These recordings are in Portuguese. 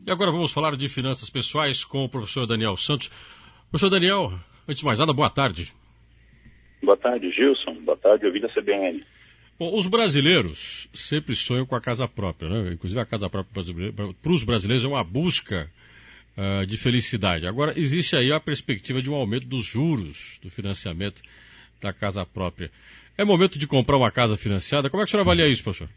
E agora vamos falar de finanças pessoais com o professor Daniel Santos. Professor Daniel, antes de mais nada, boa tarde. Boa tarde, Gilson. Boa tarde, ouvido a CBN. Bom, os brasileiros sempre sonham com a casa própria, né? Inclusive a casa própria para os brasileiros é uma busca de felicidade. Agora, existe aí a perspectiva de um aumento dos juros do financiamento da casa própria. É momento de comprar uma casa financiada? Como é que o senhor avalia isso, professor?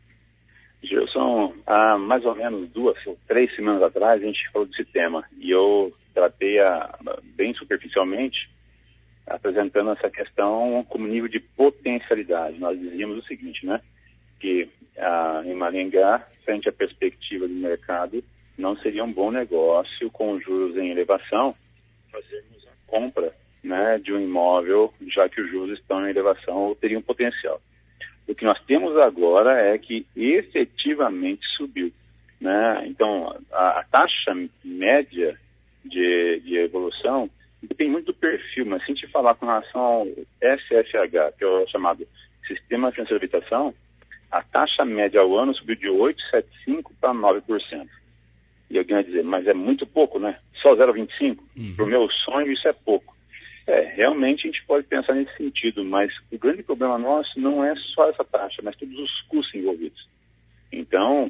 Gilson, há mais ou menos 2 ou 3 semanas atrás a gente falou desse tema e eu tratei bem superficialmente, apresentando essa questão como nível de potencialidade. Nós dizíamos o seguinte, né? Que em Maringá, frente à perspectiva do mercado, não seria um bom negócio com juros em elevação fazermos a compra, né, de um imóvel, já que os juros estão em elevação ou teriam potencial. O que nós temos agora é que efetivamente subiu, né? Então, a taxa média de evolução depende muito do perfil, mas se a gente falar com relação ao SFH, que é o chamado Sistema Financeiro de Habitação, a taxa média ao ano subiu de 8,75% para 9%. E alguém vai dizer, mas é muito pouco, né? Só 0,25%? Para o meu sonho, isso é pouco. Realmente a gente pode pensar nesse sentido, mas o grande problema nosso não é só essa taxa, mas todos os custos envolvidos. Então,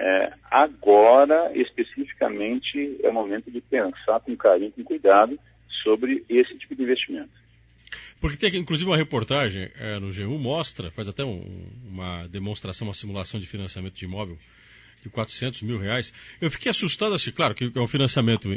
agora, especificamente, é o momento de pensar com carinho, com cuidado, sobre esse tipo de investimento. Porque tem, inclusive, uma reportagem no G1 mostra, faz até uma demonstração, uma simulação de financiamento de imóvel de R$400 mil. Eu fiquei assustado, assim, claro, que é um financiamento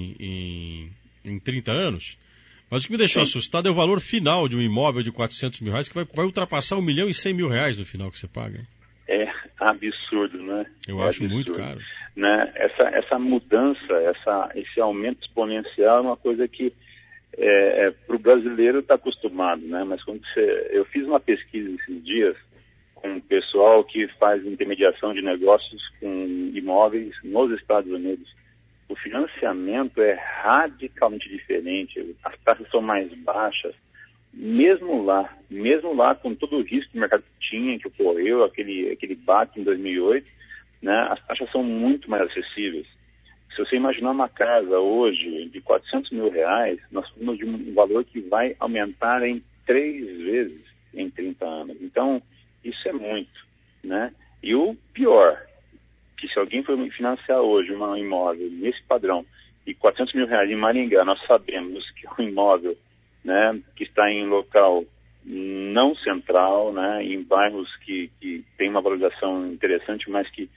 em 30 anos, mas o que me deixou assustado é o valor final de um imóvel de R$400 mil, que vai ultrapassar R$1.100.000 no final que você paga. É absurdo, né? Eu acho absurdo. Muito caro. Né? Essa mudança, esse aumento exponencial é uma coisa que para o brasileiro está acostumado, né? Mas eu fiz uma pesquisa esses dias com o pessoal que faz intermediação de negócios com imóveis nos Estados Unidos. O financiamento é radicalmente diferente, as taxas são mais baixas, mesmo lá com todo o risco que o mercado tinha, que ocorreu, aquele baque em 2008, né, as taxas são muito mais acessíveis. Se você imaginar uma casa hoje de R$400 mil, nós falamos de um valor que vai aumentar em 3 vezes em 30 anos. Então, isso é muito, né? E o pior, que se alguém for financiar hoje um imóvel nesse padrão de R$400 mil em Maringá, nós sabemos que o imóvel, né, que está em local não central, né, em bairros que tem uma valorização interessante, mas que,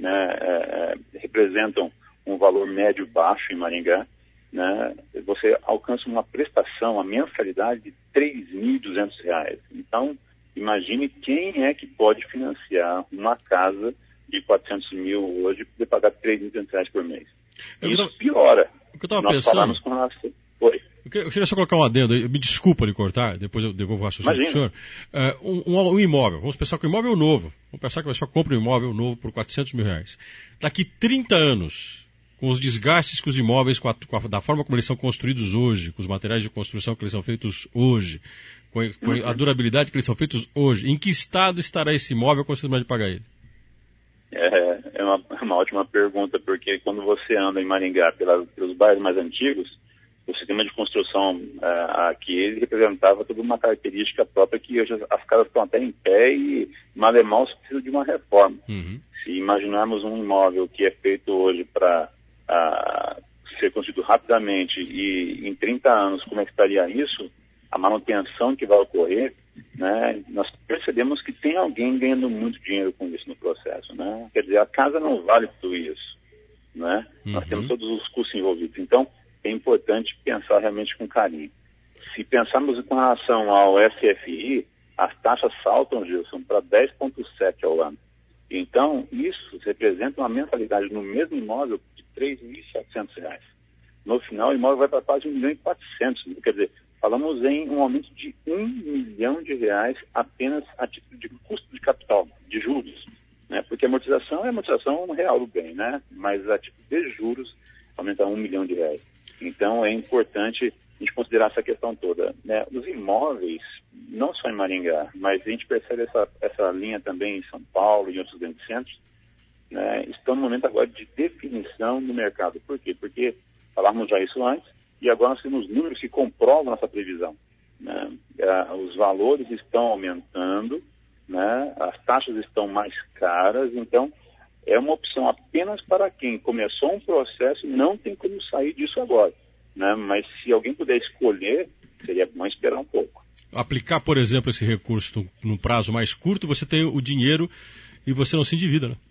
né, representam um valor médio baixo em Maringá, né, você alcança uma prestação, a mensalidade de R$3.200. Então, imagine quem é que pode financiar uma casa de R$400 mil hoje para pagar R$3.200 por mês. Isso piora. O que eu estava pensando... falamos com relação... Oi. Eu queria só colocar um adendo, me desculpa de cortar, depois eu devolvo o raciocínio do senhor. Um imóvel, vamos pensar que o imóvel é novo, vamos pensar que a pessoa compra um imóvel novo por R$400 mil. Daqui 30 anos, com os desgastes que os imóveis, da forma como eles são construídos hoje, com os materiais de construção que eles são feitos hoje, com a durabilidade que eles são feitos hoje, em que estado estará esse imóvel quando você terminar de pagar ele? É uma ótima pergunta, porque quando você anda em Maringá pelos bairros mais antigos, o sistema de construção aqui, ele representava toda uma característica própria que hoje as casas estão até em pé e mal e mal precisa de uma reforma. Se imaginarmos um imóvel que é feito hoje para ser construído rapidamente e em 30 anos, como é que estaria isso? A manutenção que vai ocorrer, né, nós percebemos que tem alguém ganhando muito dinheiro com isso no processo, né? Quer dizer, a casa não vale tudo isso, né? Nós temos todos os custos envolvidos. Então, é importante pensar realmente com carinho. Se pensarmos com relação ao FFI, as taxas saltam, Gilson, para 10,7% ao ano. Então, isso representa uma mensalidade no mesmo imóvel de R$3.700. No final, o imóvel vai para quase R$1.400.000. Quer dizer, falamos em um aumento de R$1 milhão apenas a título de custo de capital, de juros, né? Porque a amortização é a amortização real do bem, né? Mas a título de juros aumenta R$1 milhão. Então, é importante a gente considerar essa questão toda, né? Os imóveis, não só em Maringá, mas a gente percebe essa linha também em São Paulo e em outros grandes centros, né, estão no momento agora de definição do mercado. Por quê? Porque falávamos já isso antes, e agora nós temos números que comprovam essa previsão, né? Os valores estão aumentando, né? As taxas estão mais caras, então é uma opção apenas para quem começou um processo e não tem como sair disso agora, né? Mas se alguém puder escolher, seria bom esperar um pouco. Aplicar, por exemplo, esse recurso num prazo mais curto, você tem o dinheiro e você não se endivida, né?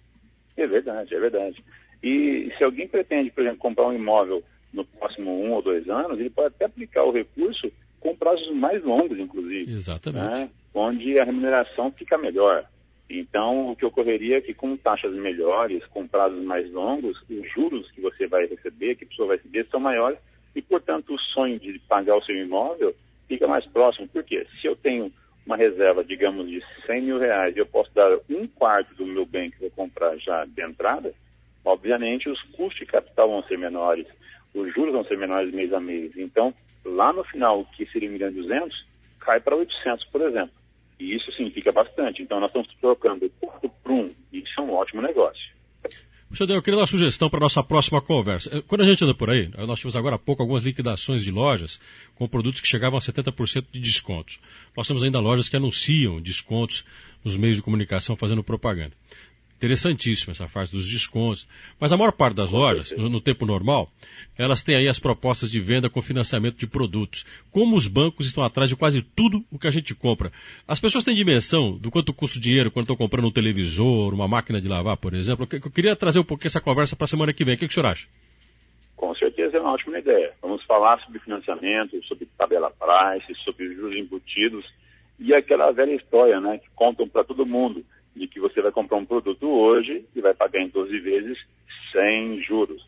É verdade, é verdade. E se alguém pretende, por exemplo, comprar um imóvel no próximo 1 ou 2 anos, ele pode até aplicar o recurso com prazos mais longos, inclusive. Exatamente. Né? Onde a remuneração fica melhor. Então, o que ocorreria é que com taxas melhores, com prazos mais longos, os juros que você vai receber, que a pessoa vai receber, são maiores e, portanto, o sonho de pagar o seu imóvel fica mais próximo. Por quê? Se eu tenho uma reserva, digamos, de R$100 mil e eu posso dar 1/4 do meu bem que eu vou comprar já de entrada, obviamente os custos de capital vão ser menores, os juros vão ser menores mês a mês. Então, lá no final, o que seria 1.200.000, cai para 800, por exemplo. E isso significa bastante. Então, nós estamos trocando 4 por 1. Isso é um ótimo negócio. Professor, eu queria dar uma sugestão para a nossa próxima conversa. Quando a gente anda por aí, nós tivemos agora há pouco algumas liquidações de lojas com produtos que chegavam a 70% de descontos. Nós temos ainda lojas que anunciam descontos nos meios de comunicação fazendo propaganda. Interessantíssima essa fase dos descontos. Mas a maior parte das lojas, no tempo normal, elas têm aí as propostas de venda com financiamento de produtos. Como os bancos estão atrás de quase tudo o que a gente compra. As pessoas têm dimensão do quanto custa o dinheiro quando estão comprando um televisor, uma máquina de lavar, por exemplo. Eu queria trazer um pouquinho essa conversa para a semana que vem. O que o senhor acha? Com certeza é uma ótima ideia. Vamos falar sobre financiamento, sobre tabela price, sobre juros embutidos e aquela velha história, né, que contam para todo mundo, de que você vai comprar um produto hoje e vai pagar em 12 vezes sem juros.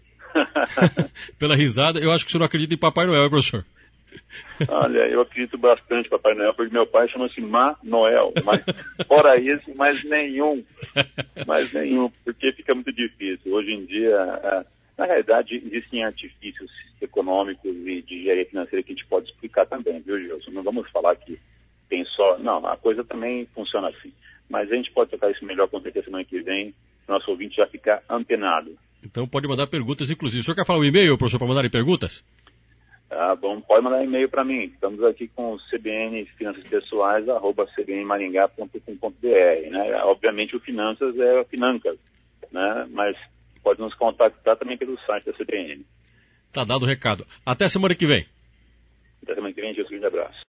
Pela risada, eu acho que o senhor não acredita em Papai Noel, hein, professor? Olha, eu acredito bastante em Papai Noel, porque meu pai chama-se Noel, mas fora isso, mais nenhum, porque fica muito difícil. Hoje em dia, na realidade, existem artifícios econômicos e de engenharia financeira que a gente pode explicar também, viu, Gilson? Não vamos falar que tem só... Não, a coisa também funciona assim. Mas a gente pode tocar isso melhor com certeza semana que vem, nosso ouvinte já ficar antenado. Então pode mandar perguntas, inclusive. O senhor quer falar o e-mail, professor, para mandarem perguntas? Bom, pode mandar e-mail para mim. Estamos aqui com o CBN Finanças Pessoais, @cbnmaringá.com.br, né? Obviamente o Finanças é Financas, né? Mas pode nos contactar também pelo site da CBN. Tá dado o recado. Até semana que vem. Até semana que vem, Jesus, um grande abraço.